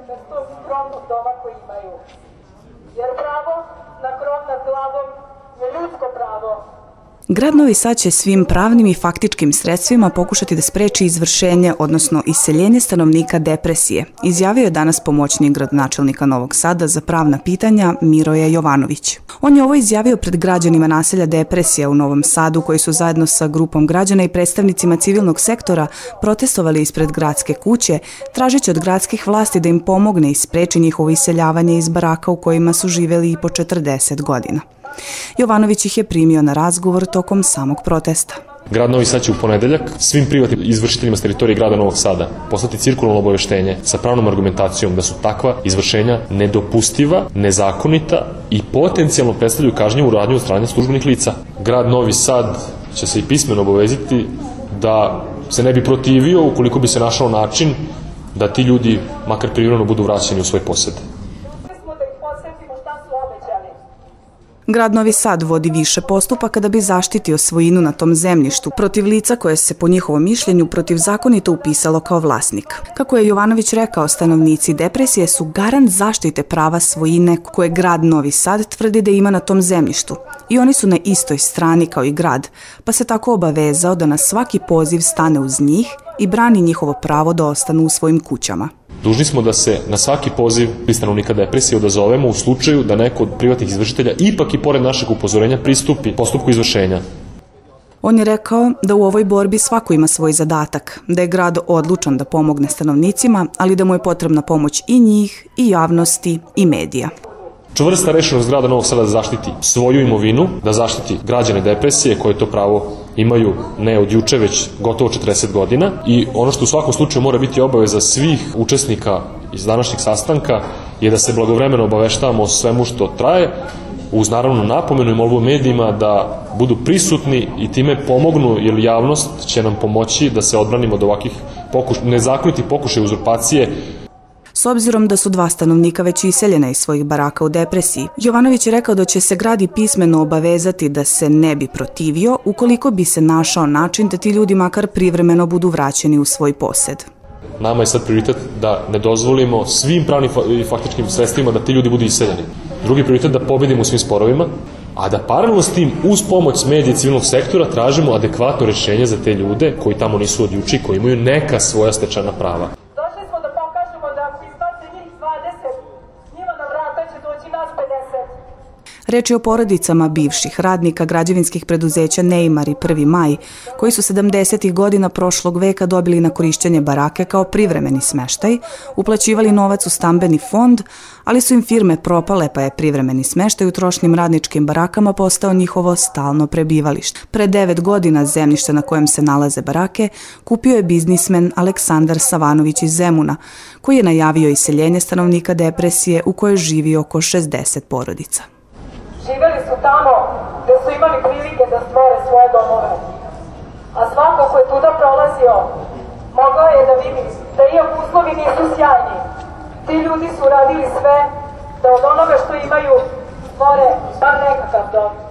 bez tog skromnog doma koji imaju. Jer pravo na krov nad glavom je ljudsko pravo. Grad Novi Sad će svim pravnim i faktičkim sredstvima pokušati da spreči izvršenje, odnosno iseljenje stanovnika depresije, izjavio je danas pomoćnik gradonačelnika Novog Sada za pravna pitanja Miroje Jovanović. On je ovo izjavio pred građanima naselja Depresija u Novom Sadu, koji su zajedno sa grupom građana i predstavnicima civilnog sektora protestovali ispred gradske kuće, tražeći od gradskih vlasti da im pomogne i spreči njihovo iseljavanje iz baraka u kojima su živeli i po 40 godina. Jovanović ih je primio na razgovor tokom samog protesta. Grad Novi Sad će u ponedeljak svim privatnim izvršiteljima s teritorije grada Novog Sada poslati cirkularno obaveštenje sa pravnom argumentacijom da su takva izvršenja nedopustiva, nezakonita i potencijalno predstavljaju kažnjivu radnju od strane službenih lica. Grad Novi Sad će se i pismeno obavezati da se ne bi protivio ukoliko bi se našao način da ti ljudi makar privremeno budu vraćeni u svoj posed. Grad Novi Sad vodi više postupaka da bi zaštitio svojinu na tom zemljištu protiv lica koje se po njihovom mišljenju protivzakonito upisalo kao vlasnik. Kako je Jovanović rekao, stanovnici Depresije su garant zaštite prava svojine koje grad Novi Sad tvrdi da ima na tom zemljištu. I oni su na istoj strani kao i grad, pa se tako obavezao da na svaki poziv stane uz njih i brani njihovo pravo da ostanu u svojim kućama. Dužni smo da se na svaki poziv stanovnika Depresije odazovemo u slučaju da neko od privatnih izvršitelja ipak i pored našeg upozorenja pristupi postupku izvršenja. On je rekao da u ovoj borbi svako ima svoj zadatak, da je grad odlučan da pomogne stanovnicima, ali da mu je potrebna pomoć i njih, i javnosti, i medija. Čvrsta rešenost grada Novog Sada da zaštiti svoju imovinu, da zaštiti građane Depresije koje to pravo imaju ne od juče, već gotovo 40 godina. I ono što u svakom slučaju mora biti obaveza svih učesnika iz današnjeg sastanka je da se blagovremeno obaveštavamo o svemu što traje, uz naravno napomenu i molbu medijima da budu prisutni i time pomognu, jer javnost će nam pomoći da se odbranimo od ovakvih nezakonitih pokušaja uzurpacije. S obzirom da su 2 stanovnika već iseljena iz svojih baraka u Depresiji, Jovanović je rekao da će se grad i pismeno obavezati da se ne bi protivio ukoliko bi se našao način da ti ljudi makar privremeno budu vraćeni u svoj posed. Nama je sad prioritet da ne dozvolimo svim pravnim i faktičkim sredstvima da ti ljudi budu iseljeni. Drugi prioritet da pobedimo u svim sporovima, a da paralelno s tim uz pomoć medija i civilnog sektora tražimo adekvatno rešenje za te ljude koji tamo nisu od juče, koji imaju neka svoja stečena prava. Reč je o porodicama bivših radnika građevinskih preduzeća Neymar i 1. maj, koji su 70. godina prošlog veka dobili na korišćenje barake kao privremeni smeštaj, uplaćivali novac u stambeni fond, ali su im firme propale pa je privremeni smeštaj u trošnim radničkim barakama postao njihovo stalno prebivalište. Pre 9 godina zemljište na kojem se nalaze barake kupio je biznismen Aleksandar Savanović iz Zemuna, koji je najavio iseljenje stanovnika Depresije u kojoj živi oko 60 porodica. Živeli su tamo gde su imali prilike da stvore svoje domove. A svako ko je tuda prolazio, mogao je da vidi da iako uslovi nisu sjajni, ti ljudi su radili sve da od onoga što imaju stvore bar nekakav dom.